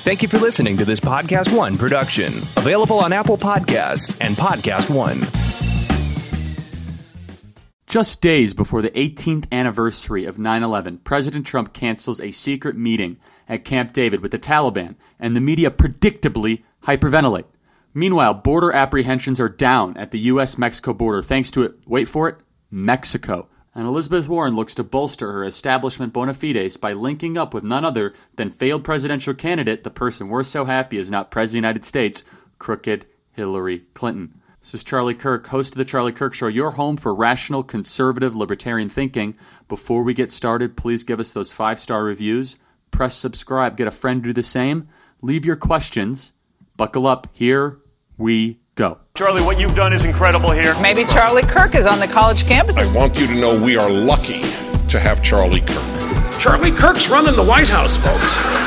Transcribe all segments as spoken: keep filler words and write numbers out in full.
Thank you for listening to this Podcast One production. Available on Apple Podcasts and Podcast One. Just days before the eighteenth anniversary of nine eleven, President Trump cancels a secret meeting at Camp David with the Taliban, and the media predictably hyperventilate. Meanwhile, border apprehensions are down at the U S Mexico border thanks to it, wait for it, Mexico. And Elizabeth Warren looks to bolster her establishment bona fides by linking up with none other than failed presidential candidate, the person we're so happy is not President of the United States, crooked Hillary Clinton. This is Charlie Kirk, host of The Charlie Kirk Show, your home for rational, conservative, libertarian thinking. Before we get started, please give us those five-star reviews. Press subscribe. Get a friend to do the same. Leave your questions. Buckle up. Here we go. Charlie, what you've done is incredible here. Maybe Charlie Kirk is on the college campus. I want you to know we are lucky to have Charlie Kirk. Charlie Kirk's running the White House, folks.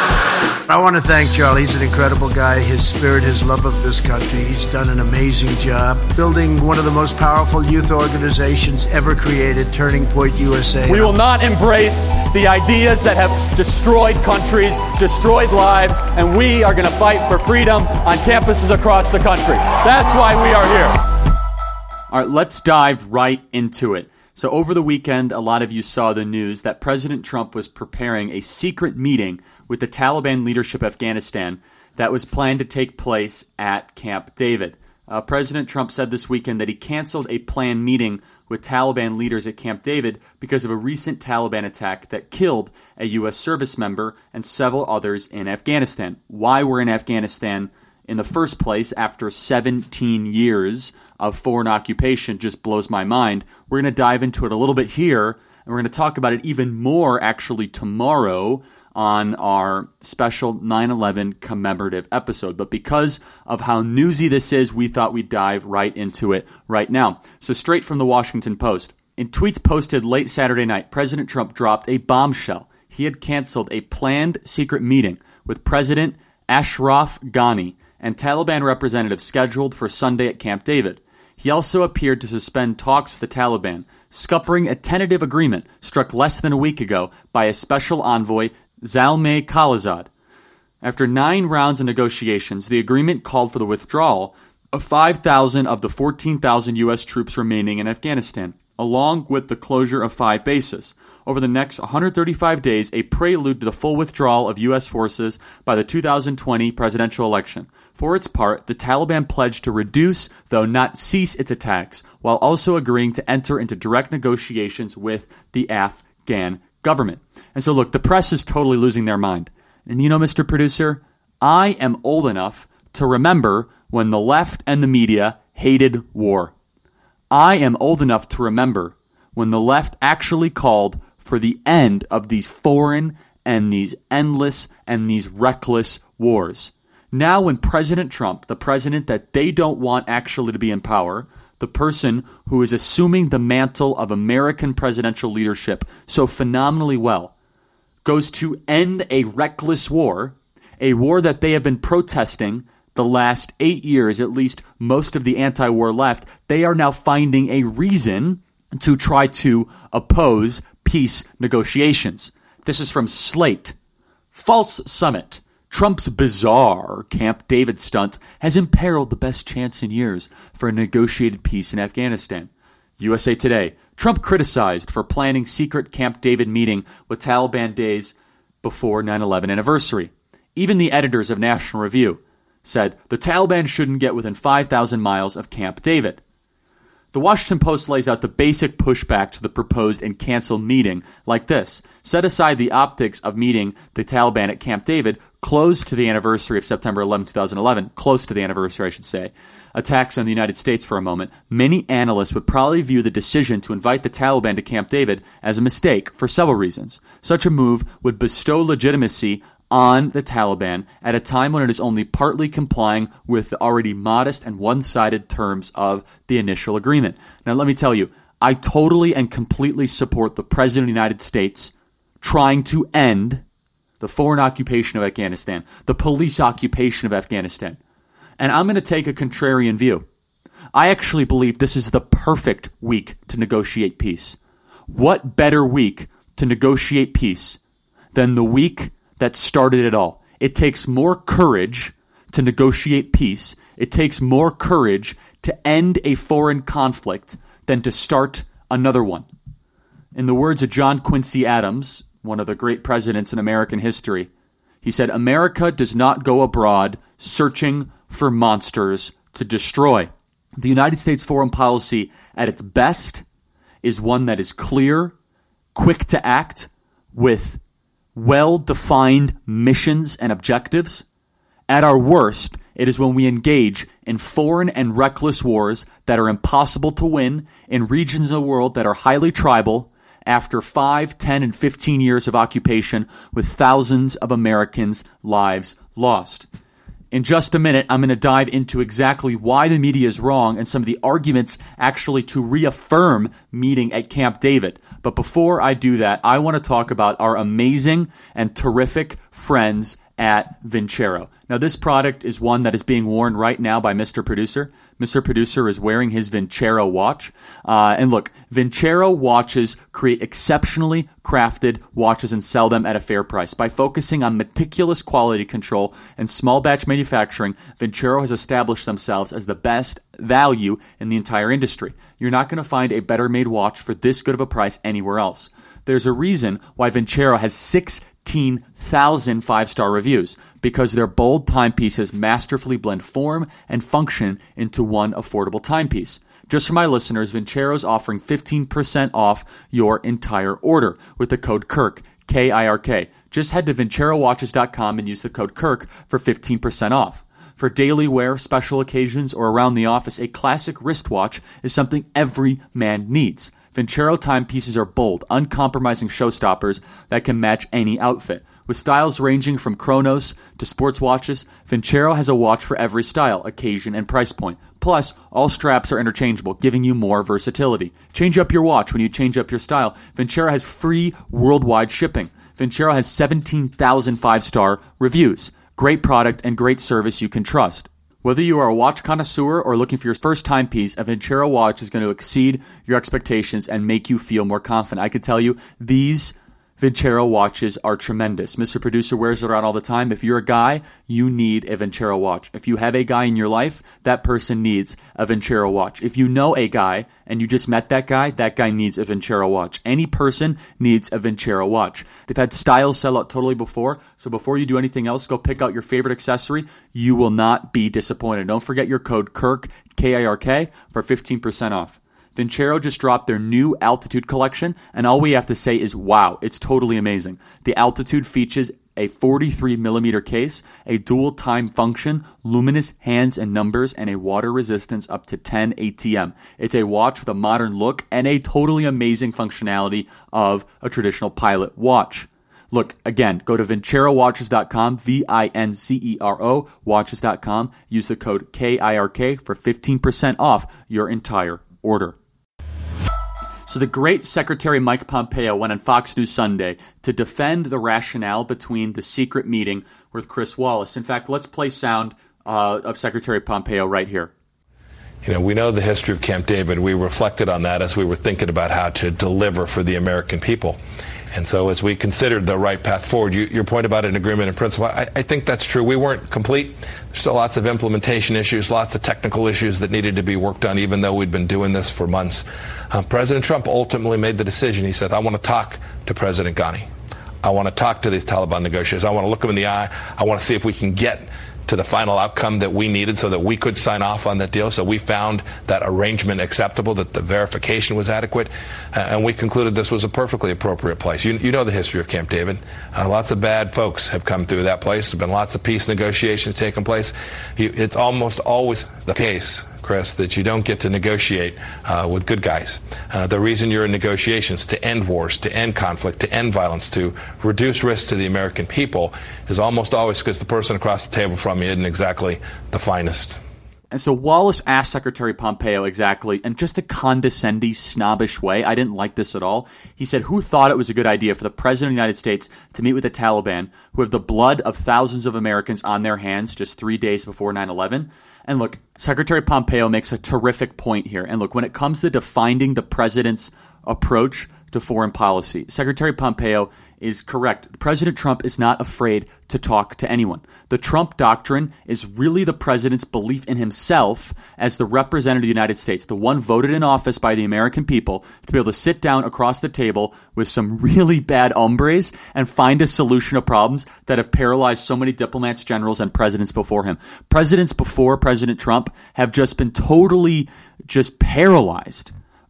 I want to thank Charlie. He's an incredible guy. His spirit, his love of this country. He's done an amazing job building one of the most powerful youth organizations ever created, Turning Point U S A. We will not embrace the ideas that have destroyed countries, destroyed lives, and we are going to fight for freedom on campuses across the country. That's why we are here. All right, let's dive right into it. So over the weekend, a lot of you saw the news that President Trump was preparing a secret meeting with the Taliban leadership of Afghanistan that was planned to take place at Camp David. Uh, President Trump said this weekend that he canceled a planned meeting with Taliban leaders at Camp David because of a recent Taliban attack that killed a U S service member and several others in Afghanistan. Why we're in Afghanistan in the first place after seventeen years of foreign occupation just blows my mind. We're going to dive into it a little bit here, and we're going to talk about it even more actually tomorrow on our special nine eleven commemorative episode. But because of how newsy this is, we thought we'd dive right into it right now. So straight from the Washington Post. In tweets posted late Saturday night, President Trump dropped a bombshell. He had canceled a planned secret meeting with President Ashraf Ghani and Taliban representatives scheduled for Sunday at Camp David. He also appeared to suspend talks with the Taliban, scuppering a tentative agreement struck less than a week ago by a special envoy, Zalmay Khalilzad. After nine rounds of negotiations, the agreement called for the withdrawal of five thousand of the fourteen thousand U S troops remaining in Afghanistan, along with the closure of five bases. Over the next one hundred thirty-five days, a prelude to the full withdrawal of U S forces by the two thousand twenty presidential election. For its part, the Taliban pledged to reduce, though not cease, its attacks, while also agreeing to enter into direct negotiations with the Afghan government. And so, look, the press is totally losing their mind. And you know, Mister Producer, I am old enough to remember when the left and the media hated war. I am old enough to remember when the left actually called for the end of these foreign and these endless and these reckless wars. Now when President Trump, the president that they don't want actually to be in power, the person who is assuming the mantle of American presidential leadership so phenomenally well, goes to end a reckless war, a war that they have been protesting the last eight years, at least most of the anti-war left, they are now finding a reason to try to oppose peace negotiations. This is from Slate. False summit. Trump's bizarre Camp David stunt has imperiled the best chance in years for a negotiated peace in Afghanistan. U S A Today. Trump criticized for planning secret Camp David meeting with Taliban days before nine eleven anniversary. Even the editors of National Review said the Taliban shouldn't get within five thousand miles of Camp David. The Washington Post lays out the basic pushback to the proposed and canceled meeting like this. Set aside the optics of meeting the Taliban at Camp David, close to the anniversary of September eleventh, twenty eleven, close to the anniversary, I should say, attacks on the United States for a moment. Many analysts would probably view the decision to invite the Taliban to Camp David as a mistake for several reasons. Such a move would bestow legitimacy on the Taliban at a time when it is only partly complying with the already modest and one-sided terms of the initial agreement. Now, let me tell you, I totally and completely support the President of the United States trying to end the foreign occupation of Afghanistan, the police occupation of Afghanistan. And I'm going to take a contrarian view. I actually believe this is the perfect week to negotiate peace. What better week to negotiate peace than the week that started it all? it takes more courage to negotiate peace. It takes more courage to end a foreign conflict than to start another one. In the words of John Quincy Adams, one of the great presidents in American history, he said, "America does not go abroad searching for monsters to destroy." The United States foreign policy at its best is one that is clear, quick to act, with well-defined missions and objectives. At our worst, it is when we engage in foreign and reckless wars that are impossible to win in regions of the world that are highly tribal after five, ten, and fifteen years of occupation with thousands of Americans' lives lost. In just a minute, I'm going to dive into exactly why the media is wrong and some of the arguments actually to reaffirm meeting at Camp David. But before I do that, I want to talk about our amazing and terrific friends at Vincero. Now, this product is one that is being worn right now by Mister Producer. Mister Producer is wearing his Vincero watch. Uh, and look, Vincero watches create exceptionally crafted watches and sell them at a fair price. By focusing on meticulous quality control and small batch manufacturing, Vincero has established themselves as the best value in the entire industry. You're not going to find a better made watch for this good of a price anywhere else. There's a reason why Vincero has sixteen thousand five-star reviews, because their bold timepieces masterfully blend form and function into one affordable timepiece. Just for my listeners, Vincero is offering fifteen percent off your entire order with the code KIRK, K I R K. Just head to Vincero Watches dot com and use the code KIRK for fifteen percent off. For daily wear, special occasions, or around the office, a classic wristwatch is something every man needs. Vincero timepieces are bold, uncompromising showstoppers that can match any outfit. With styles ranging from chronos to sports watches, Vincero has a watch for every style, occasion, and price point. Plus, all straps are interchangeable, giving you more versatility. Change up your watch when you change up your style. Vincero has free worldwide shipping. Vincero has seventeen thousand five-star reviews. Great product and great service you can trust. Whether you are a watch connoisseur or looking for your first timepiece, a Vincero watch is going to exceed your expectations and make you feel more confident. I can tell you, these Vincero watches are tremendous. Mister Producer wears it around all the time. If you're a guy, you need a Vincero watch. If you have a guy in your life, that person needs a Vincero watch. If you know a guy and you just met that guy, that guy needs a Vincero watch. Any person needs a Vincero watch. They've had styles sell out totally before, so before you do anything else, go pick out your favorite accessory. You will not be disappointed. Don't forget your code KIRK, K I R K, for fifteen percent off. Vincero just dropped their new Altitude collection, and all we have to say is, wow, it's totally amazing. The Altitude features a forty-three millimeter case, a dual time function, luminous hands and numbers, and a water resistance up to ten A T M. It's a watch with a modern look and a totally amazing functionality of a traditional pilot watch. Look, again, go to Vincero Watches dot com, V I N C E R O, Watches dot com. Use the code K I R K for fifteen percent off your entire order. So the great Secretary Mike Pompeo went on Fox News Sunday to defend the rationale between the secret meeting with Chris Wallace. In fact, let's play sound uh, of Secretary Pompeo right here. You know, we know the history of Camp David. We reflected on that as we were thinking about how to deliver for the American people. And so as we considered the right path forward, you, your point about an agreement in principle, I, I think that's true. We weren't complete. There's still lots of implementation issues, lots of technical issues that needed to be worked on, even though we'd been doing this for months. Uh, President Trump ultimately made the decision. He said, I want to talk to President Ghani. I want to talk to these Taliban negotiators. I want to look them in the eye. I want to see if we can get to the final outcome that we needed so that we could sign off on that deal. So we found that arrangement acceptable, that the verification was adequate, uh, and we concluded this was a perfectly appropriate place. You, you know the history of Camp David. Uh, lots of bad folks have come through that place. There have been lots of peace negotiations taking place. You, it's almost always the case, Chris, that you don't get to negotiate uh, with good guys. Uh, the reason you're in negotiations to end wars, to end conflict, to end violence, to reduce risk to the American people is almost always because the person across the table from you isn't exactly the finest. And so Wallace asked Secretary Pompeo exactly, in just a condescending, snobbish way, I didn't like this at all. He said, who thought it was a good idea for the President of the United States to meet with the Taliban, who have the blood of thousands of Americans on their hands just three days before nine eleven? And look, Secretary Pompeo makes a terrific point here. And look, when it comes to defining the President's approach to foreign policy. Secretary Pompeo is correct. President Trump is not afraid to talk to anyone. The Trump doctrine is really the president's belief in himself as the representative of the United States, the one voted in office by the American people to be able to sit down across the table with some really bad hombres and find a solution of problems that have paralyzed so many diplomats, generals, and presidents before him. Presidents before President Trump have just been totally just paralyzed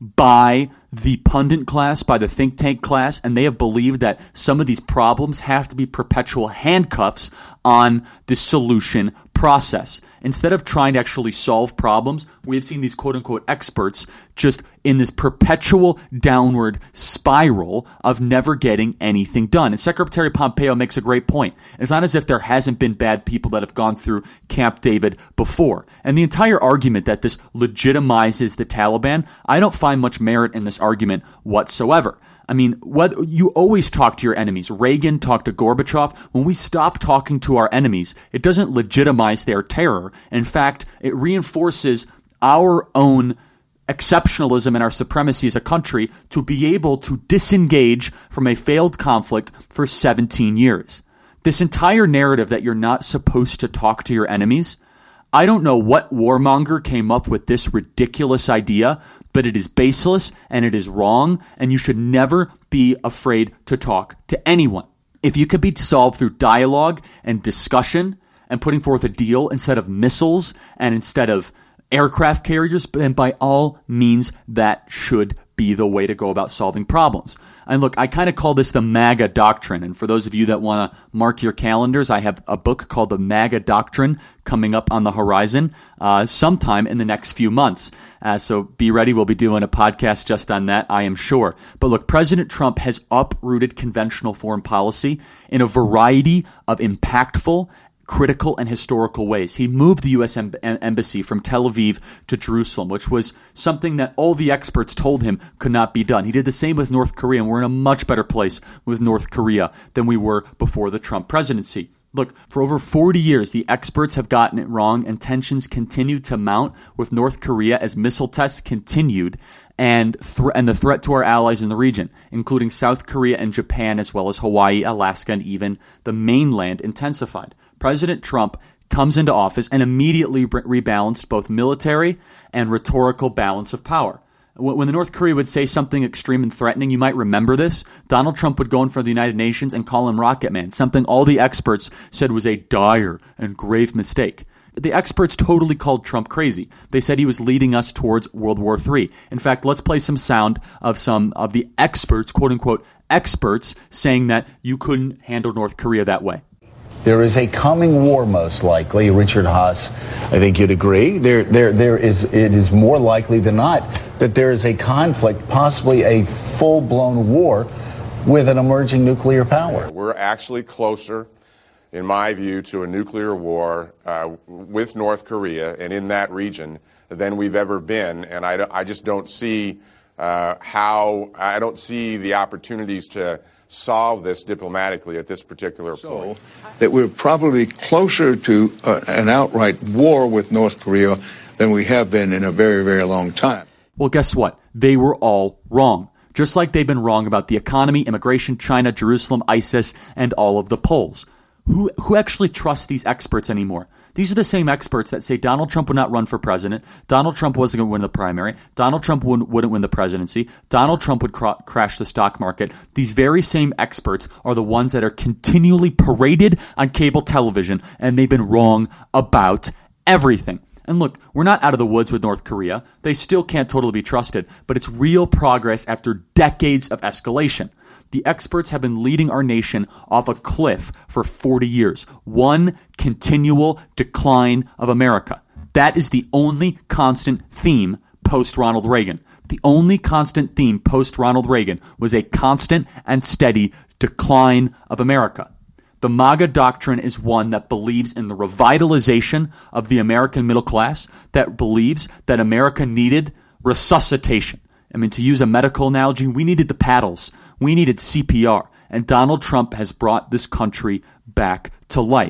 by the pundit class, by the think tank class, and they have believed that some of these problems have to be perpetual handcuffs on the solution process. Instead of trying to actually solve problems, we have seen these quote-unquote experts just in this perpetual downward spiral of never getting anything done. And Secretary Pompeo makes a great point. It's not as if there hasn't been bad people that have gone through Camp David before. And the entire argument that this legitimizes the Taliban, I don't find much merit in this argument whatsoever. I mean, what you always talk to your enemies. Reagan talked to Gorbachev. When we stop talking to our enemies, it doesn't legitimize their terror. In fact, it reinforces our own exceptionalism and our supremacy as a country to be able to disengage from a failed conflict for seventeen years. This entire narrative that you're not supposed to talk to your enemies, I don't know what warmonger came up with this ridiculous idea, but it is baseless and it is wrong, and you should never be afraid to talk to anyone. If you could be solved through dialogue and discussion and putting forth a deal instead of missiles and instead of aircraft carriers, then by all means that should be the way to go about solving problems. And look, I kind of call this the MAGA doctrine. And for those of you that want to mark your calendars, I have a book called The MAGA Doctrine coming up on the horizon uh, sometime in the next few months. Uh, so be ready. We'll be doing a podcast just on that, I am sure. But look, President Trump has uprooted conventional foreign policy in a variety of impactful, critical, and historical ways. He moved the U S em- embassy from Tel Aviv to Jerusalem, which was something that all the experts told him could not be done. He did the same with North Korea, and we're in a much better place with North Korea than we were before the Trump presidency. Look, for over forty years, the experts have gotten it wrong, and tensions continued to mount with North Korea as missile tests continued, and th- and the threat to our allies in the region, including South Korea and Japan, as well as Hawaii, Alaska, and even the mainland, intensified. President Trump comes into office and immediately re- rebalanced both military and rhetorical balance of power. When the North Korea would say something extreme and threatening, you might remember this, Donald Trump would go in front of the United Nations and call him Rocket Man, something all the experts said was a dire and grave mistake. The experts totally called Trump crazy. They said he was leading us towards World War Three. In fact, let's play some sound of some of the experts, quote-unquote experts, saying that you couldn't handle North Korea that way. There is a coming war, most likely. Richard Haass, I think you'd agree. There, there, there is. It is more likely than not that there is a conflict, possibly a full-blown war, with an emerging nuclear power. We're actually closer, in my view, to a nuclear war uh, with North Korea and in that region than we've ever been. And I, I just don't see uh, how. I don't see the opportunities to solve this diplomatically at this particular point. So that we're probably closer to uh, an outright war with North Korea than we have been in a very, very long time. Well, guess what? They were all wrong. Just like they've been wrong about the economy, immigration, China, Jerusalem, ISIS, and all of the polls. Who who actually trusts these experts anymore? These are the same experts that say Donald Trump would not run for president, Donald Trump wasn't going to win the primary, Donald Trump wouldn't, wouldn't win the presidency, Donald Trump would cr- crash the stock market. These very same experts are the ones that are continually paraded on cable television, and they've been wrong about everything. And look, we're not out of the woods with North Korea. They still can't totally be trusted, but it's real progress after decades of escalation. The experts have been leading our nation off a cliff for forty years. One continual decline of America. That is the only constant theme post-Ronald Reagan. The only constant theme post-Ronald Reagan was a constant and steady decline of America. The MAGA doctrine is one that believes in the revitalization of the American middle class, that believes that America needed resuscitation. I mean, to use a medical analogy, we needed the paddles. We needed C P R. And Donald Trump has brought this country back to life.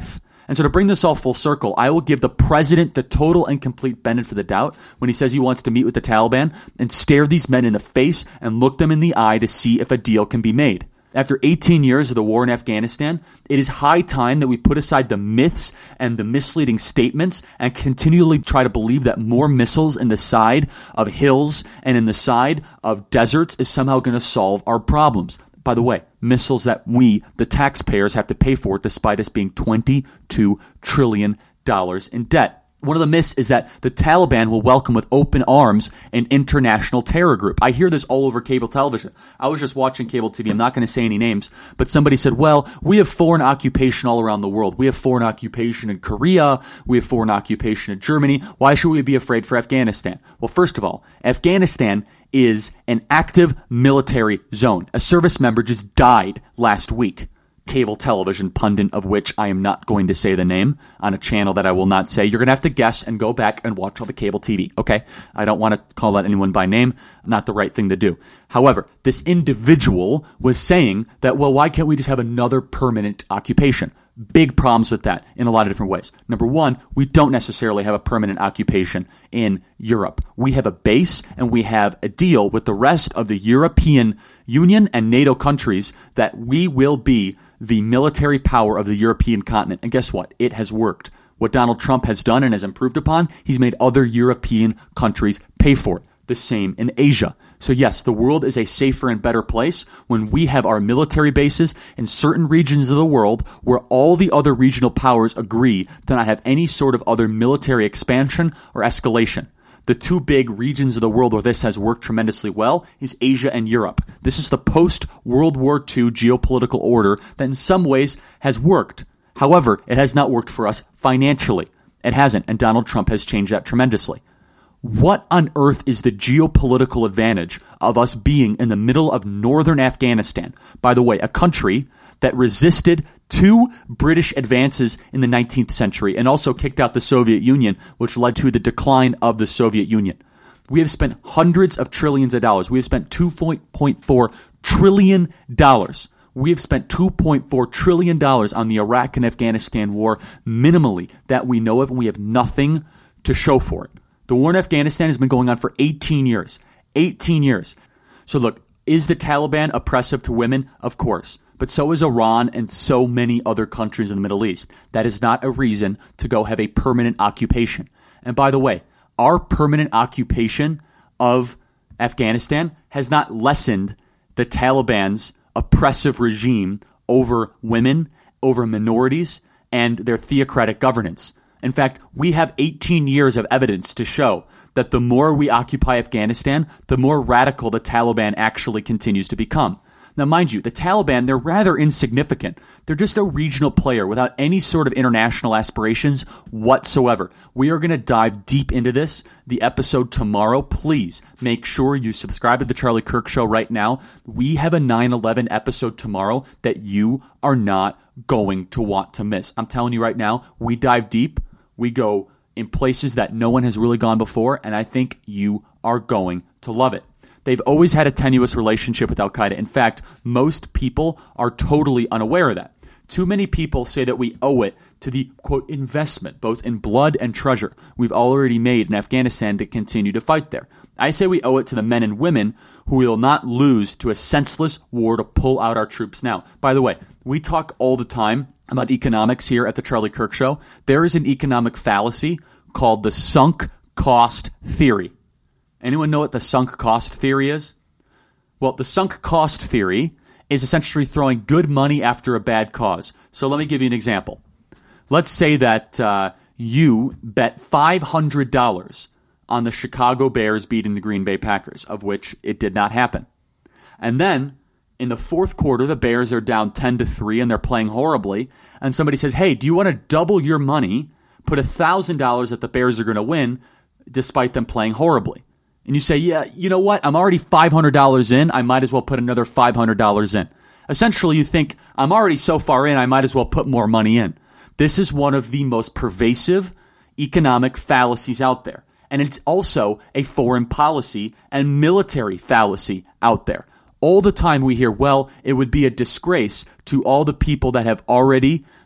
And so to bring this all full circle, I will give the president the total and complete benefit of the doubt when he says he wants to meet with the Taliban and stare these men in the face and look them in the eye to see if a deal can be made. After eighteen years of the war in Afghanistan, it is high time that we put aside the myths and the misleading statements and continually try to believe that more missiles in the side of hills and in the side of deserts is somehow going to solve our problems. By the way, missiles that we, the taxpayers, have to pay for despite us being twenty-two trillion dollars in debt. One of the myths is that the Taliban will welcome with open arms an international terror group. I hear this all over cable television. I was just watching cable T V. I'm not going to say any names, but somebody said, well, we have foreign occupation all around the world. We have foreign occupation in Korea. We have foreign occupation in Germany. Why should we be afraid for Afghanistan? Well, first of all, Afghanistan is an active military zone. A service member just died last week. Cable television pundit of which I am not going to say the name on a channel that I will not say. You're going to have to guess and go back and watch all the cable T V, okay? I don't want to call out anyone by name. Not the right thing to do. However, this individual was saying that, well, why can't we just have another permanent occupation? Big problems with that in a lot of different ways. Number one, we don't necessarily have a permanent occupation in Europe. We have a base and we have a deal with the rest of the European Union and NATO countries that we will be the military power of the European continent. And guess what? It has worked. What Donald Trump has done and has improved upon, he's made other European countries pay for it. The same in Asia. So yes, the world is a safer and better place when we have our military bases in certain regions of the world where all the other regional powers agree to not have any sort of other military expansion or escalation. The two big regions of the world where this has worked tremendously well is Asia and Europe. This is the post-World War Two geopolitical order that in some ways has worked. However, it has not worked for us financially. It hasn't, and Donald Trump has changed that tremendously. What on earth is the geopolitical advantage of us being in the middle of northern Afghanistan? By the way, a country that resisted two British advances in the nineteenth century and also kicked out the Soviet Union, which led to the decline of the Soviet Union. We have spent hundreds of trillions of dollars. We have spent two point four trillion dollars. We have spent two point four trillion dollars on the Iraq and Afghanistan war minimally that we know of, and we have nothing to show for it. The war in Afghanistan has been going on for eighteen years. eighteen years. So look, is the Taliban oppressive to women? Of course. But so is Iran and so many other countries in the Middle East. That is not a reason to go have a permanent occupation. And by the way, our permanent occupation of Afghanistan has not lessened the Taliban's oppressive regime over women, over minorities, and their theocratic governance. In fact, we have eighteen years of evidence to show that the more we occupy Afghanistan, the more radical the Taliban actually continues to become. Now, mind you, the Taliban, they're rather insignificant. They're just a regional player without any sort of international aspirations whatsoever. We are going to dive deep into this, the episode tomorrow. Please make sure you subscribe to The Charlie Kirk Show right now. We have a nine eleven episode tomorrow that you are not going to want to miss. I'm telling you right now, we dive deep. We go in places that no one has really gone before, and I think you are going to love it. They've always had a tenuous relationship with Al-Qaeda. In fact, most people are totally unaware of that. Too many people say that we owe it to the, quote, investment, both in blood and treasure, we've already made in Afghanistan to continue to fight there. I say we owe it to the men and women who will not lose to a senseless war to pull out our troops now. By the way, we talk all the time about economics here at the Charlie Kirk Show. There is an economic fallacy called the sunk cost theory. Anyone know what the sunk cost theory is? Well, the sunk cost theory is essentially throwing good money after a bad cause. So let me give you an example. Let's say that uh, you bet five hundred dollars on the Chicago Bears beating the Green Bay Packers, of which it did not happen. And then in the fourth quarter, the Bears are down ten to three and they're playing horribly. And somebody says, hey, do you want to double your money, put one thousand dollars that the Bears are going to win despite them playing horribly? And you say, yeah, you know what? I'm already five hundred dollars in. I might as well put another five hundred dollars in. Essentially, you think, I'm already so far in, I might as well put more money in. This is one of the most pervasive economic fallacies out there. And it's also a foreign policy and military fallacy out there. All the time we hear, well, it would be a disgrace to all the people that have already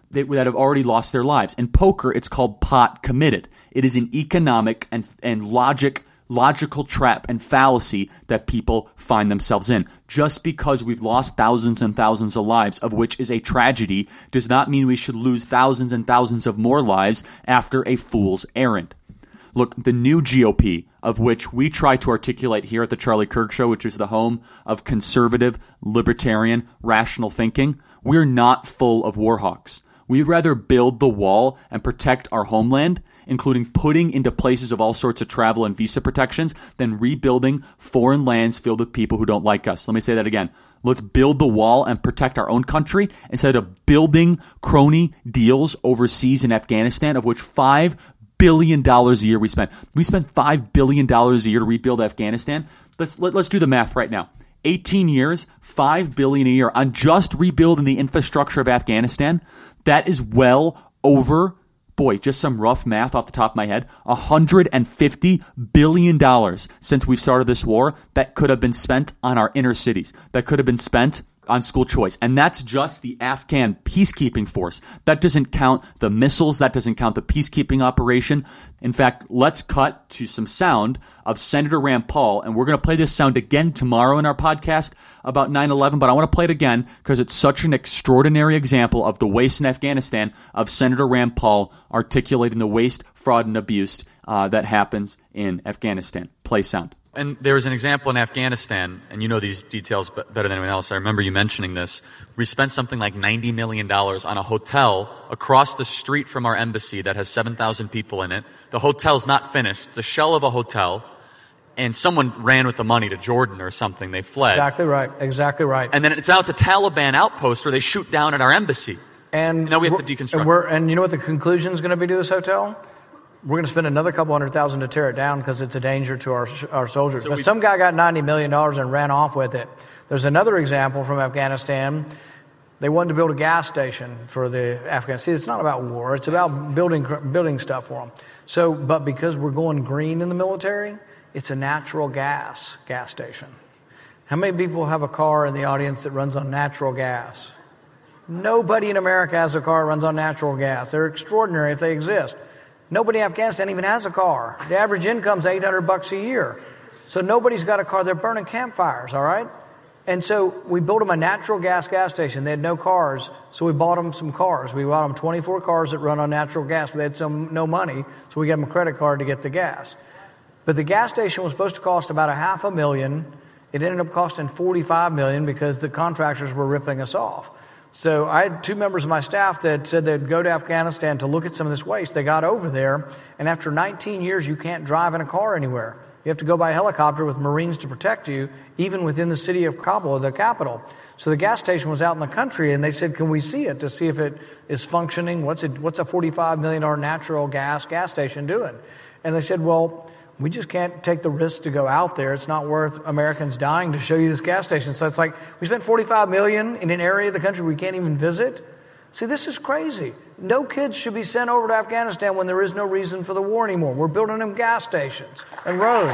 that have already lost their lives. In poker, it's called pot committed. It is an economic and and logic logical trap and fallacy that people find themselves in. Just because we've lost thousands and thousands of lives, of which is a tragedy, does not mean we should lose thousands and thousands of more lives after a fool's errand. Look, the new G O P, of which we try to articulate here at the Charlie Kirk Show, which is the home of conservative, libertarian, rational thinking, we're not full of war hawks. We'd rather build the wall and protect our homeland, including putting into places of all sorts of travel and visa protections, than rebuilding foreign lands filled with people who don't like us. Let me say that again. Let's build the wall and protect our own country instead of building crony deals overseas in Afghanistan, of which five billion dollars a year we spend. We spend five billion dollars a year to rebuild Afghanistan. Let's, let, let's do the math right now. eighteen years, five billion dollars a year on just rebuilding the infrastructure of Afghanistan. That is well over, boy, just some rough math off the top of my head, one hundred fifty billion dollars since we've started this war that could have been spent on our inner cities, that could have been spent on school choice. And that's just the Afghan peacekeeping force. That doesn't count the missiles. That doesn't count the peacekeeping operation. In fact, let's cut to some sound of Senator Rand Paul, and we're going to play this sound again tomorrow in our podcast about nine eleven, but I want to play it again because it's such an extraordinary example of the waste in Afghanistan of Senator Rand Paul articulating the waste, fraud, and abuse uh, that happens in Afghanistan. Play sound. And there was an example in Afghanistan, and you know these details better than anyone else. I remember you mentioning this. We spent something like ninety million dollars on a hotel across the street from our embassy that has seven thousand people in it. The hotel's not finished. It's a shell of a hotel. And someone ran with the money to Jordan or something. They fled. Exactly right. Exactly right. And then it's now it's a Taliban outpost where they shoot down at our embassy. And now we have to deconstruct. And, we're, and you know what the conclusion is going to be to this hotel? We're going to spend another couple hundred thousand to tear it down because it's a danger to our our soldiers. So but we, some guy got ninety million dollars and ran off with it. There's another example from Afghanistan. They wanted to build a gas station for the Afghans. See, it's not about war. It's about building building stuff for them. So, but because we're going green in the military, it's a natural gas gas station. How many people have a car in the audience that runs on natural gas? Nobody in America has a car that runs on natural gas. They're extraordinary if they exist. Nobody in Afghanistan even has a car. The average income's eight hundred bucks a year. So nobody's got a car. They're burning campfires, all right? And so we built them a natural gas gas station. They had no cars, so we bought them some cars. We bought them twenty-four cars that run on natural gas, but they had some no money, so we gave them a credit card to get the gas. But the gas station was supposed to cost about a half a million. It ended up costing forty-five million because the contractors were ripping us off. So I had two members of my staff that said they'd go to Afghanistan to look at some of this waste. They got over there, and after nineteen years, you can't drive in a car anywhere. You have to go by helicopter with Marines to protect you, even within the city of Kabul, the capital. So the gas station was out in the country, and they said, can we see it to see if it is functioning? What's it, what's a forty-five million dollars natural gas gas station doing? And they said, well, we just can't take the risk to go out there. It's not worth Americans dying to show you this gas station. So it's like we spent forty-five million dollars in an area of the country we can't even visit. See, this is crazy. No kids should be sent over to Afghanistan when there is no reason for the war anymore. We're building them gas stations and roads.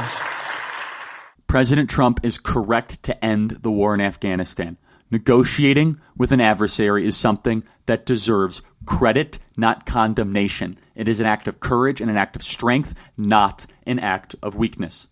President Trump is correct to end the war in Afghanistan. Negotiating with an adversary is something that deserves credit, not condemnation. It is an act of courage and an act of strength, not an act of weakness.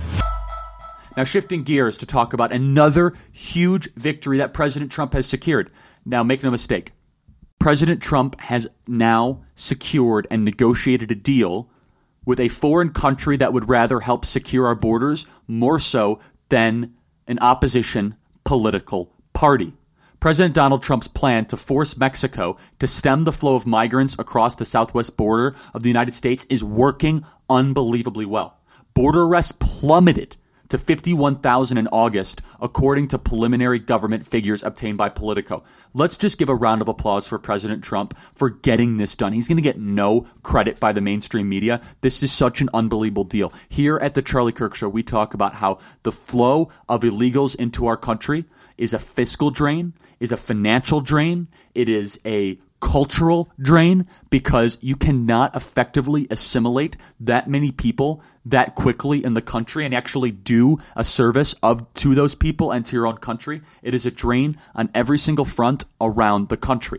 Now, shifting gears to talk about another huge victory that President Trump has secured. Now, make no mistake. President Trump has now secured and negotiated a deal with a foreign country that would rather help secure our borders more so than an opposition political party. President Donald Trump's plan to force Mexico to stem the flow of migrants across the southwest border of the United States is working unbelievably well. Border arrests plummeted to fifty-one thousand in August, according to preliminary government figures obtained by Politico. Let's just give a round of applause for President Trump for getting this done. He's going to get no credit by the mainstream media. This is such an unbelievable deal. Here at the Charlie Kirk Show, we talk about how the flow of illegals into our country is a fiscal drain, is a financial drain, it is a cultural drain, because you cannot effectively assimilate that many people that quickly in the country and actually do a service of to those people and to your own country. It is a drain on every single front around the country.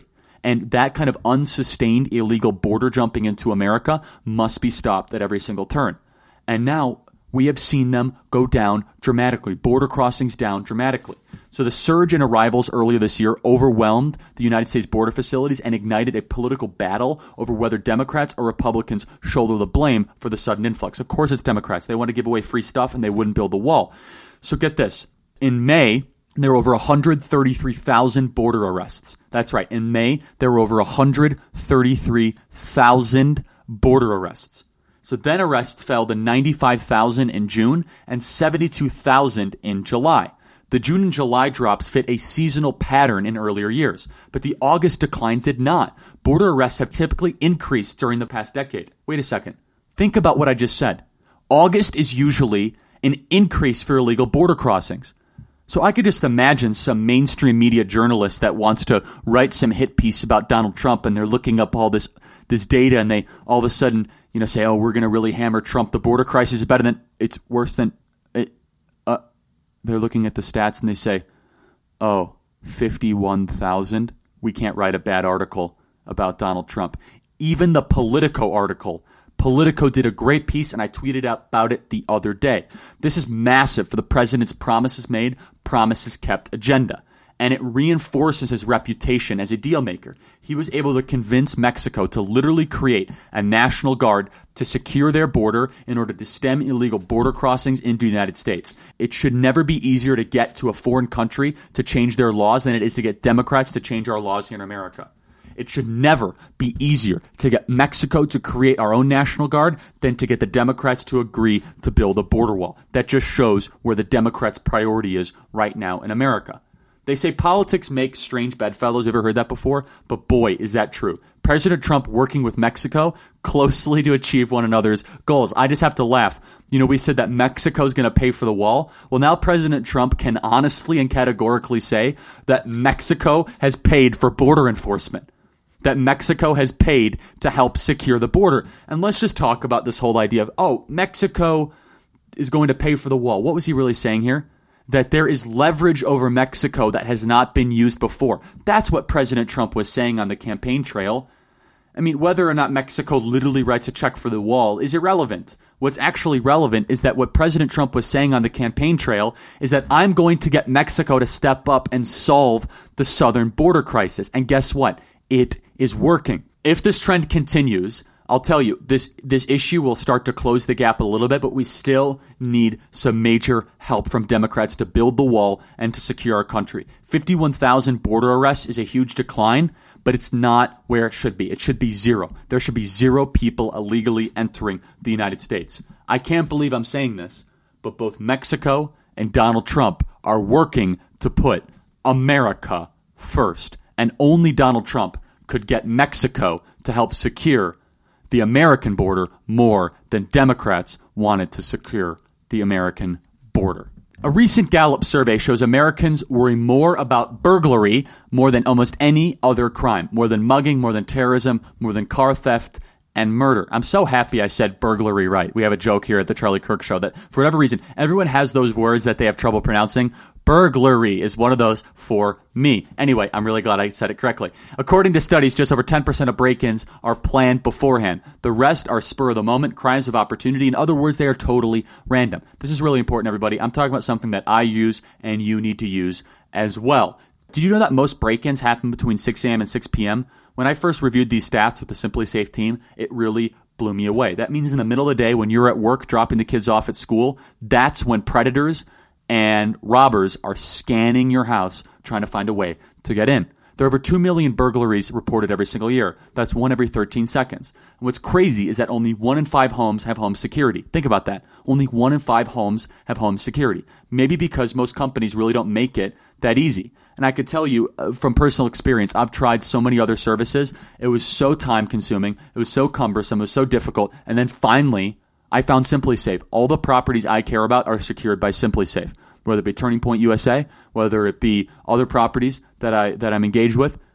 And that kind of unsustained illegal border jumping into America must be stopped at every single turn. And now we have seen them go down dramatically, border crossings down dramatically. So the surge in arrivals earlier this year overwhelmed the United States border facilities and ignited a political battle over whether Democrats or Republicans shoulder the blame for the sudden influx. Of course it's Democrats. They want to give away free stuff and they wouldn't build the wall. So get this. In May, there were over one hundred thirty-three thousand border arrests. That's right. In May, there were over one hundred thirty-three thousand border arrests. So then arrests fell to ninety-five thousand in June and seventy-two thousand in July. The June and July drops fit a seasonal pattern in earlier years, but the August decline did not. Border arrests have typically increased during the past decade. Wait a second. Think about what I just said. August is usually an increase for illegal border crossings. So I could just imagine some mainstream media journalist that wants to write some hit piece about Donald Trump, and they're looking up all this this data, and they all of a sudden, you know, say, "Oh, we're going to really hammer Trump. The border crisis is better than it's worse than." It, uh, they're looking at the stats and they say, "Oh, fifty-one thousand. We can't write a bad article about Donald Trump." Even the Politico article. Politico did a great piece, and I tweeted about it the other day. This is massive for the president's promises made, promises kept agenda, and it reinforces his reputation as a deal maker. He was able to convince Mexico to literally create a national guard to secure their border in order to stem illegal border crossings into the United States. It should never be easier to get to a foreign country to change their laws than it is to get Democrats to change our laws here in America. It should never be easier to get Mexico to create our own National Guard than to get the Democrats to agree to build a border wall. That just shows where the Democrats' priority is right now in America. They say politics makes strange bedfellows. Ever heard that before? But boy, is that true. President Trump working with Mexico closely to achieve one another's goals. I just have to laugh. You know, we said that Mexico's going to pay for the wall. Well, now President Trump can honestly and categorically say that Mexico has paid for border enforcement. That Mexico has paid to help secure the border. And let's just talk about this whole idea of, oh, Mexico is going to pay for the wall. What was he really saying here? That there is leverage over Mexico that has not been used before. That's what President Trump was saying on the campaign trail. I mean, whether or not Mexico literally writes a check for the wall is irrelevant. What's actually relevant is that what President Trump was saying on the campaign trail is that I'm going to get Mexico to step up and solve the southern border crisis. And guess what? It is working. If this trend continues, I'll tell you, this this issue will start to close the gap a little bit, but we still need some major help from Democrats to build the wall and to secure our country. fifty-one thousand border arrests is a huge decline, but it's not where it should be. It should be zero. There should be zero people illegally entering the United States. I can't believe I'm saying this, but both Mexico and Donald Trump are working to put America first. And only Donald Trump could get Mexico to help secure the American border more than Democrats wanted to secure the American border. A recent Gallup survey shows Americans worry more about burglary more than almost any other crime, more than mugging, more than terrorism, more than car theft, and murder. I'm so happy I said burglary right. We have a joke here at the Charlie Kirk Show that for whatever reason, everyone has those words that they have trouble pronouncing. Burglary is one of those for me. Anyway, I'm really glad I said it correctly. According to studies, just over ten percent of break-ins are planned beforehand. The rest are spur of the moment, crimes of opportunity. In other words, they are totally random. This is really important, everybody. I'm talking about something that I use and you need to use as well. Did you know that most break-ins happen between six a.m. and six p.m.? When I first reviewed these stats with the Simply Safe team, it really blew me away. That means in the middle of the day when you're at work dropping the kids off at school, that's when predators and robbers are scanning your house trying to find a way to get in. There are over two million burglaries reported every single year. That's one every thirteen seconds. And what's crazy is that only one in five homes have home security. Think about that. Only one in five homes have home security. Maybe because most companies really don't make it that easy. And I could tell you uh, from personal experience, I've tried so many other services. It was so time consuming. It was so cumbersome. It was so difficult. And then finally, I found Simply Safe. All the properties I care about are secured by Simply Safe. Whether it be Turning Point U S A, whether it be other properties that, I, that I'm engaged with,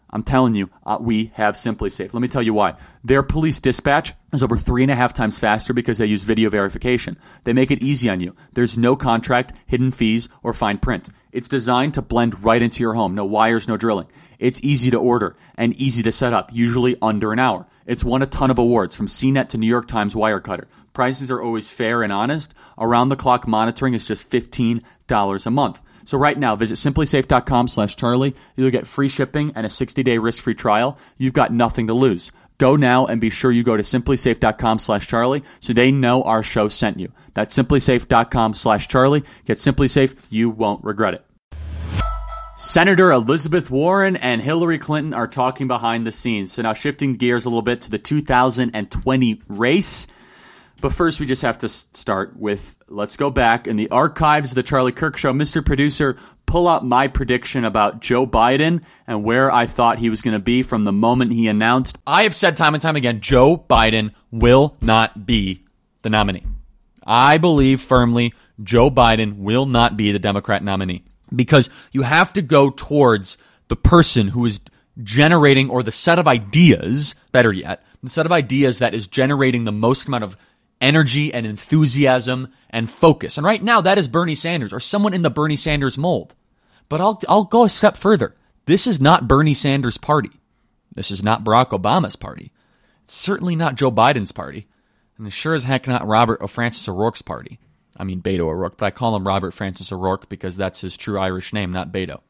I'm telling you, uh, we have SimpliSafe. Let me tell you why. Their police dispatch is over three and a half times faster because they use video verification. They make it easy on you. There's no contract, hidden fees, or fine print. It's designed to blend right into your home. No wires, no drilling. It's easy to order and easy to set up, usually under an hour. It's won a ton of awards, from C net to New York Times Wirecutter. Prices are always fair and honest. Around-the-clock monitoring is just fifteen dollars a month. So right now, visit simplysafe.com slash Charlie. You'll get free shipping and a sixty-day risk-free trial. You've got nothing to lose. Go now and be sure you go to simplysafe.com slash Charlie so they know our show sent you. That's simplysafe.com slash Charlie. Get SimpliSafe. You won't regret it. Senator Elizabeth Warren and Hillary Clinton are talking behind the scenes. So now shifting gears a little bit to the two thousand twenty race. But first, we just have to start with, let's go back in the archives of the Charlie Kirk Show. Mister Producer, pull up my prediction about Joe Biden and where I thought he was going to be from the moment he announced. I have said time and time again, Joe Biden will not be the nominee. I believe firmly Joe Biden will not be the Democrat nominee because you have to go towards the person who is generating, or the set of ideas, better yet, the set of ideas that is generating the most amount of energy and enthusiasm and focus. And right now, that is Bernie Sanders, or someone in the Bernie Sanders mold. But I'll I'll go a step further. This is not Bernie Sanders' party. This is not Barack Obama's party. It's certainly not Joe Biden's party. And it's sure as heck not Robert or Francis O'Rourke's party. I mean Beto O'Rourke, but I call him Robert Francis O'Rourke because that's his true Irish name, not Beto.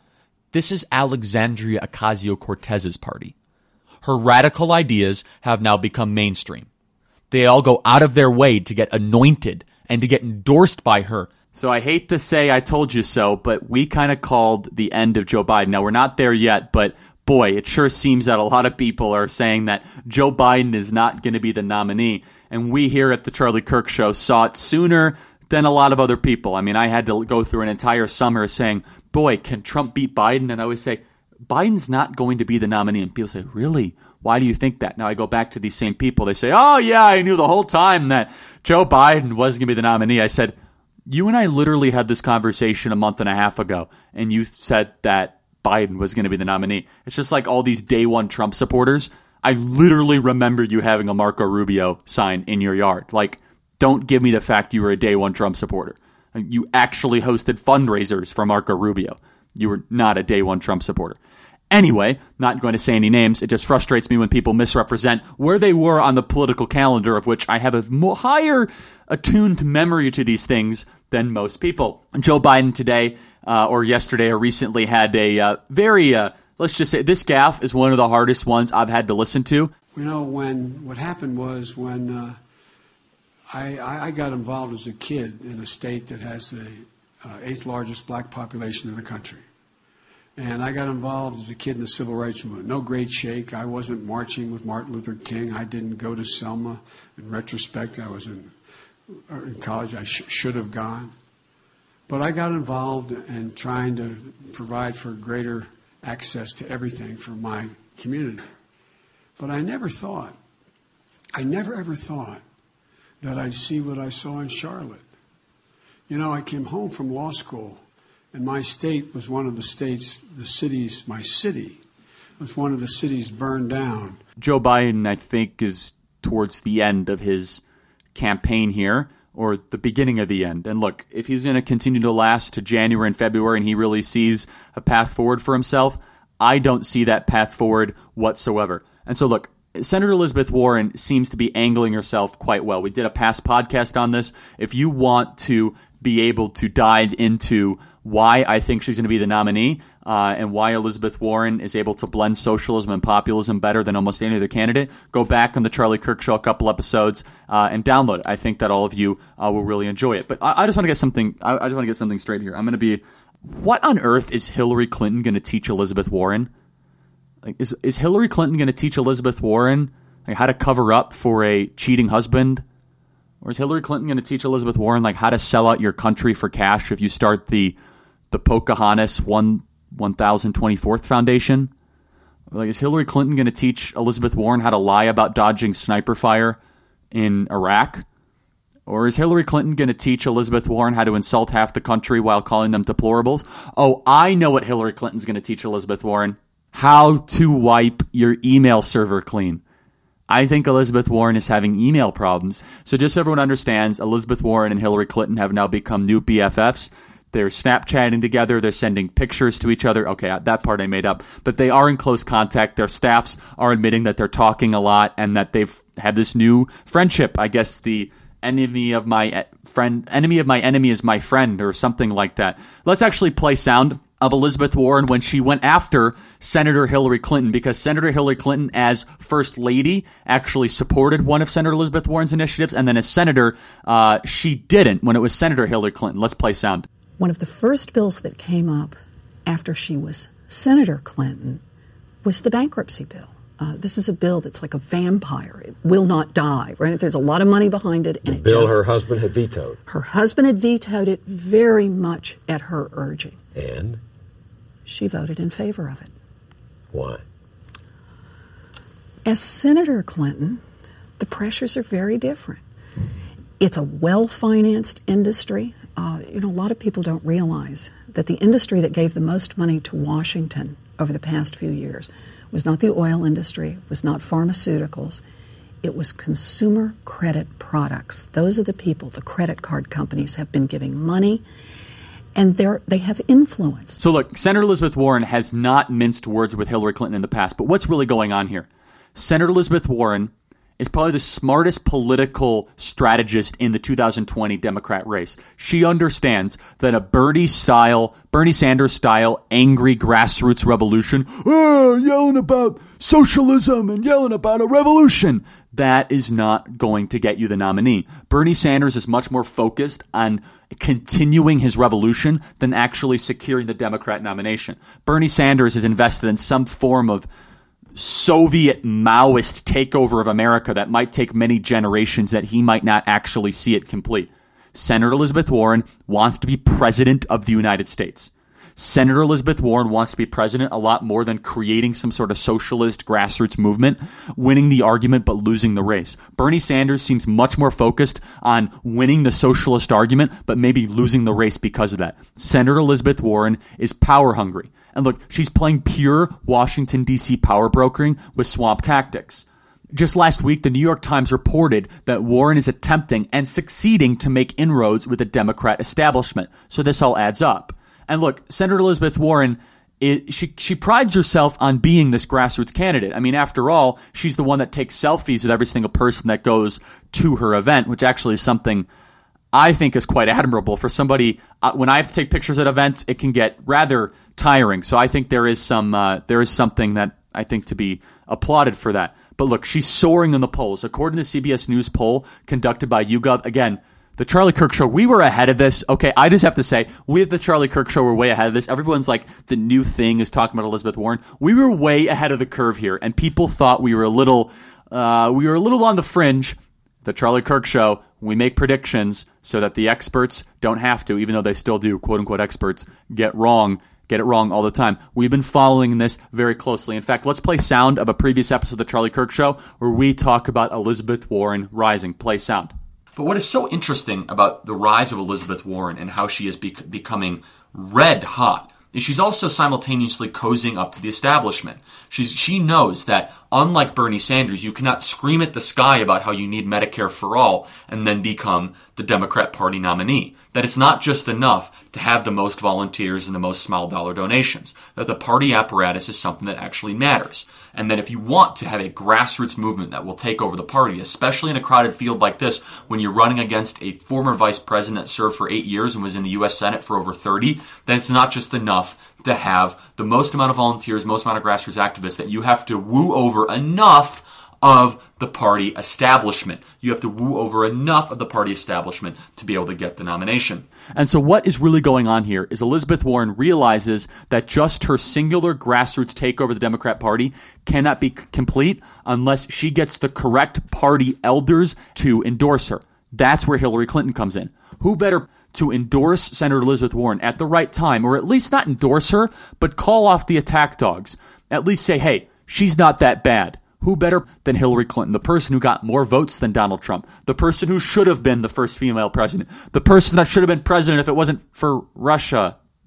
This is Alexandria Ocasio-Cortez's party. Her radical ideas have now become mainstream. They all go out of their way to get anointed and to get endorsed by her. So I hate to say I told you so, but we kind of called the end of Joe Biden. Now, we're not there yet, but boy, it sure seems that a lot of people are saying that Joe Biden is not going to be the nominee. And we here at the Charlie Kirk Show saw it sooner than a lot of other people. I mean, I had to go through an entire summer saying, boy, can Trump beat Biden? And I always say, Biden's not going to be the nominee. And people say, really? Why do you think that? Now I go back to these same people. They say, oh, yeah, I knew the whole time that Joe Biden wasn't going to be the nominee. I said, you and I literally had this conversation a month and a half ago, and you said that Biden was going to be the nominee. It's just like all these day one Trump supporters. I literally remember you having a Marco Rubio sign in your yard. Like, don't give me the fact you were a day one Trump supporter. You actually hosted fundraisers for Marco Rubio. You were not a day one Trump supporter. Anyway, not going to say any names. It just frustrates me when people misrepresent where they were on the political calendar, of which I have a more higher attuned memory to these things than most people. Joe Biden today, uh, or yesterday or recently, had a uh, very, uh, let's just say, this gaffe is one of the hardest ones I've had to listen to. You know, when what happened was when uh, I, I got involved as a kid in a state that has the uh, eighth largest black population in the country. And I got involved as a kid in the civil rights movement. No great shake. I wasn't marching with Martin Luther King. I didn't go to Selma. In retrospect, I was in, in college. I sh- should have gone. But I got involved in trying to provide for greater access to everything for my community. But I never thought, I never ever thought that I'd see what I saw in Charlotte. You know, I came home from law school. And my state was one of the states, the cities, my city was one of the cities burned down. Joe Biden, I think, is towards the end of his campaign here, or the beginning of the end. And look, if he's going to continue to last to January and February and he really sees a path forward for himself, I don't see that path forward whatsoever. And so look, Senator Elizabeth Warren seems to be angling herself quite well. We did a past podcast on this. If you want to be able to dive into why I think she's going to be the nominee uh, and why Elizabeth Warren is able to blend socialism and populism better than almost any other candidate, go back on the Charlie Kirk Show a couple episodes uh, and download it. I think that all of you uh, will really enjoy it. But I, I just want to get something. I, I just want to get something straight here. I'm going to be. What on earth is Hillary Clinton going to teach Elizabeth Warren? Like, is is Hillary Clinton going to teach Elizabeth Warren like how to cover up for a cheating husband? Or is Hillary Clinton going to teach Elizabeth Warren like how to sell out your country for cash if you start the the Pocahontas one one thousand twenty fourth Foundation? Or like, is Hillary Clinton going to teach Elizabeth Warren how to lie about dodging sniper fire in Iraq? Or is Hillary Clinton going to teach Elizabeth Warren how to insult half the country while calling them deplorables? Oh, I know what Hillary Clinton's going to teach Elizabeth Warren. How to wipe your email server clean. I think Elizabeth Warren is having email problems. So just so everyone understands, Elizabeth Warren and Hillary Clinton have now become new B F Fs. They're Snapchatting together. They're sending pictures to each other. Okay, that part I made up. But they are in close contact. Their staffs are admitting that they're talking a lot and that they've had this new friendship. I guess the enemy of my friend, enemy of my enemy is my friend, or something like that. Let's actually play sound of Elizabeth Warren when she went after Senator Hillary Clinton, because Senator Hillary Clinton, as First Lady, actually supported one of Senator Elizabeth Warren's initiatives, and then as Senator, uh, she didn't when it was Senator Hillary Clinton. Let's play sound. One of the first bills that came up after she was Senator Clinton was the bankruptcy bill. Uh, this is a bill that's like a vampire. It will not die, right? There's a lot of money behind it. And the it bill just, her husband had vetoed. Her husband had vetoed it very much at her urging. And? She voted in favor of it. Why? As Senator Clinton, the pressures are very different. It's a well-financed industry. Uh, you know, a lot of people don't realize that the industry that gave the most money to Washington over the past few years was not the oil industry, was not pharmaceuticals. It was consumer credit products. Those are the people, the credit card companies have been giving money, and they're, they have influence. So look, Senator Elizabeth Warren has not minced words with Hillary Clinton in the past, but what's really going on here? Senator Elizabeth Warren is probably the smartest political strategist in the two thousand twenty Democrat race. She understands that a Bernie style, Bernie Sanders style, angry grassroots revolution, oh, yelling about socialism and yelling about a revolution, that is not going to get you the nominee. Bernie Sanders is much more focused on continuing his revolution than actually securing the Democrat nomination. Bernie Sanders is invested in some form of Soviet Maoist takeover of America that might take many generations, that he might not actually see it complete. Senator Elizabeth Warren wants to be president of the United States. Senator Elizabeth Warren wants to be president a lot more than creating some sort of socialist grassroots movement, winning the argument but losing the race. Bernie Sanders seems much more focused on winning the socialist argument but maybe losing the race because of that. Senator Elizabeth Warren is power hungry. And look, she's playing pure Washington, D C power brokering with swamp tactics. Just last week, the New York Times reported that Warren is attempting and succeeding to make inroads with the Democrat establishment. So this all adds up. And look, Senator Elizabeth Warren, it, she she prides herself on being this grassroots candidate. I mean, after all, she's the one that takes selfies with every single person that goes to her event, which actually is something I think is quite admirable for somebody. Uh, when I have to take pictures at events, it can get rather tiring. So I think there is some uh, there is something that I think to be applauded for that. But look, she's soaring in the polls. According to the C B S News poll conducted by YouGov, again, the Charlie Kirk Show, we were ahead of this. Okay, I just have to say, we at the Charlie Kirk Show were way ahead of this. Everyone's like, the new thing is talking about Elizabeth Warren. We were way ahead of the curve here, and people thought we were a little, uh, we were a little on the fringe. The Charlie Kirk Show, we make predictions so that the experts don't have to, even though they still do, quote-unquote experts, get wrong, get it wrong all the time. We've been following this very closely. In fact, let's play sound of a previous episode of the Charlie Kirk Show where we talk about Elizabeth Warren rising. Play sound. But what is so interesting about the rise of Elizabeth Warren and how she is bec- becoming red hot is she's also simultaneously cozying up to the establishment. She's, she knows that, unlike Bernie Sanders, you cannot scream at the sky about how you need Medicare for all and then become the Democrat Party nominee. That it's not just enough to have the most volunteers and the most small dollar donations. That the party apparatus is something that actually matters. And that if you want to have a grassroots movement that will take over the party, especially in a crowded field like this, when you're running against a former vice president that served for eight years and was in the U S Senate for over thirty, then it's not just enough to have the most amount of volunteers, most amount of grassroots activists, that you have to woo over enough of the party establishment. You have to woo over enough of the party establishment to be able to get the nomination. And so what is really going on here is Elizabeth Warren realizes that just her singular grassroots takeover of the Democrat Party cannot be c- complete unless she gets the correct party elders to endorse her. That's where Hillary Clinton comes in. Who better to endorse Senator Elizabeth Warren at the right time, or at least not endorse her, but call off the attack dogs. At least say, hey, she's not that bad. Who better than Hillary Clinton, the person who got more votes than Donald Trump, the person who should have been the first female president, the person that should have been president if it wasn't for Russia.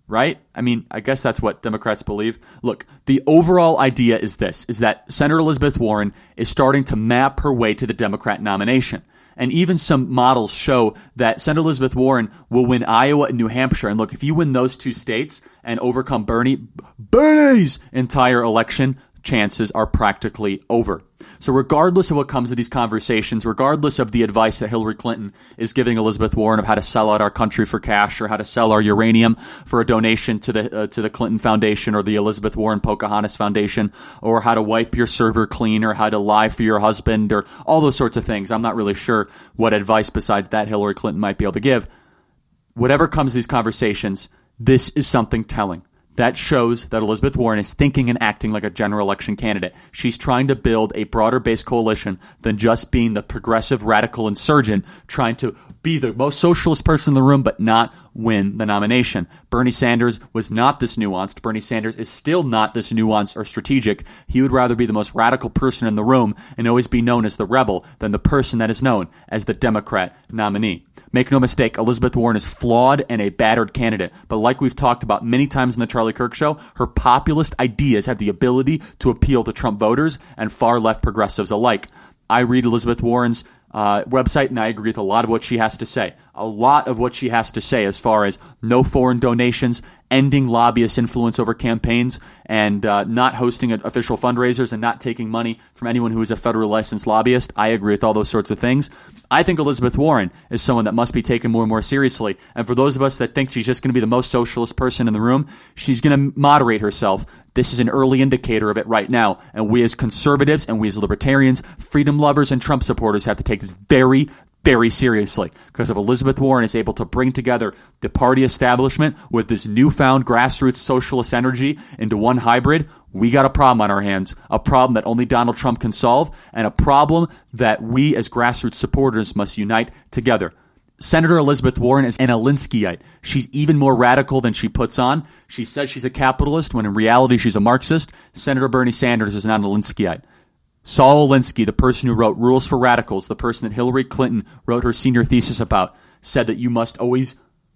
right? I mean, I guess that's what Democrats believe. Look, the overall idea is this, is that Senator Elizabeth Warren is starting to map her way to the Democrat nomination. And even some models show that Senator Elizabeth Warren will win Iowa and New Hampshire. And look, if you win those two states and overcome Bernie, Bernie's entire election, chances are practically over. So regardless of what comes of these conversations, regardless of the advice that Hillary Clinton is giving Elizabeth Warren of how to sell out our country for cash or how to sell our uranium for a donation to the uh, to the Clinton Foundation or the Elizabeth Warren Pocahontas Foundation, or how to wipe your server clean, or how to lie for your husband, or all those sorts of things. I'm not really sure what advice besides that Hillary Clinton might be able to give. Whatever comes of these conversations, this is something telling. That shows that Elizabeth Warren is thinking and acting like a general election candidate. She's trying to build a broader-based coalition than just being the progressive radical insurgent, trying to be the most socialist person in the room but not win the nomination. Bernie Sanders was not this nuanced. Bernie Sanders is still not this nuanced or strategic. He would rather be the most radical person in the room and always be known as the rebel than the person that is known as the Democrat nominee. Make no mistake, Elizabeth Warren is flawed and a battered candidate. But like we've talked about many times in the Charlie Kirk Show, her populist ideas have the ability to appeal to Trump voters and far-left progressives alike. I read Elizabeth Warren's uh, website, and I agree with a lot of what she has to say. A lot of what she has to say as far as no foreign donations, ending lobbyist influence over campaigns, and uh, not hosting official fundraisers, and not taking money from anyone who is a federal licensed lobbyist. I agree with all those sorts of things. I think Elizabeth Warren is someone that must be taken more and more seriously. And for those of us that think she's just going to be the most socialist person in the room, she's going to moderate herself. This is an early indicator of it right now. And we as conservatives and we as libertarians, freedom lovers and Trump supporters have to take this very, very seriously, because if Elizabeth Warren is able to bring together the party establishment with this newfound grassroots socialist energy into one hybrid, we got a problem on our hands, a problem that only Donald Trump can solve, and a problem that we as grassroots supporters must unite together. Senator Elizabeth Warren is an Alinskyite. She's even more radical than she puts on. She says she's a capitalist when in reality she's a Marxist. Senator Bernie Sanders is not an Alinskyite. Saul Alinsky, the person who wrote Rules for Radicals, the person that Hillary Clinton wrote her senior thesis about, said that you must always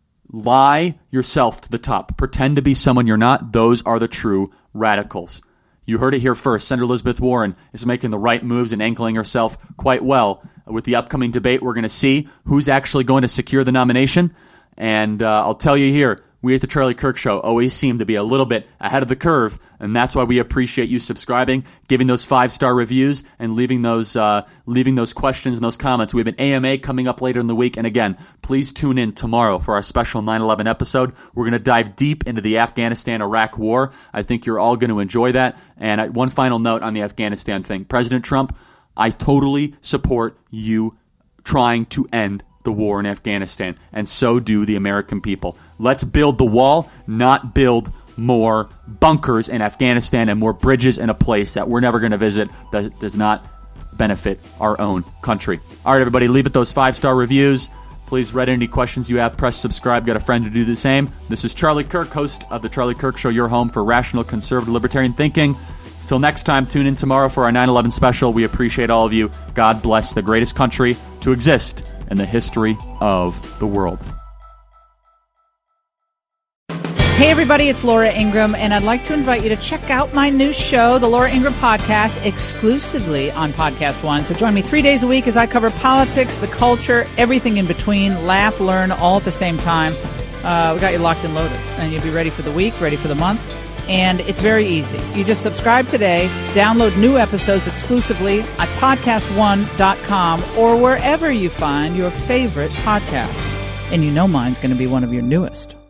lie yourself to the top. Pretend to be someone you're not. Those are the true radicals. You heard it here first. Senator Elizabeth Warren is making the right moves and angling herself quite well. With the upcoming debate, we're going to see who's actually going to secure the nomination. And uh, I'll tell you here, we at the Charlie Kirk Show always seem to be a little bit ahead of the curve, and that's why we appreciate you subscribing, giving those five-star reviews, and leaving those uh, leaving those questions and those comments. We have an A M A coming up later in the week, and again, please tune in tomorrow for our special nine eleven episode. We're going to dive deep into the Afghanistan-Iraq war. I think you're all going to enjoy that. And I, one final note on the Afghanistan thing. President Trump, I totally support you trying to end the war in Afghanistan, and so do the American people. Let's build the wall, not build more bunkers in Afghanistan and more bridges in a place that we're never going to visit that does not benefit our own country. All right, everybody, leave it those five-star reviews. Please write any questions you have. Press subscribe. Got a friend to do the same. This is Charlie Kirk, host of The Charlie Kirk Show, your home for rational, conservative, libertarian thinking. Until next time, tune in tomorrow for our nine eleven special. We appreciate all of you. God bless the greatest country to exist in the history of the world. Hey, everybody, it's Laura Ingraham, and I'd like to invite you to check out my new show, The Laura Ingraham Podcast, exclusively on Podcast One. So join me three days a week as I cover politics, the culture, everything in between, laugh, learn, all at the same time. Uh, we got you locked and loaded, and you'll be ready for the week, ready for the month. And it's very easy. You just subscribe today, download new episodes exclusively at podcast one dot com or wherever you find your favorite podcast. And you know mine's going to be one of your newest.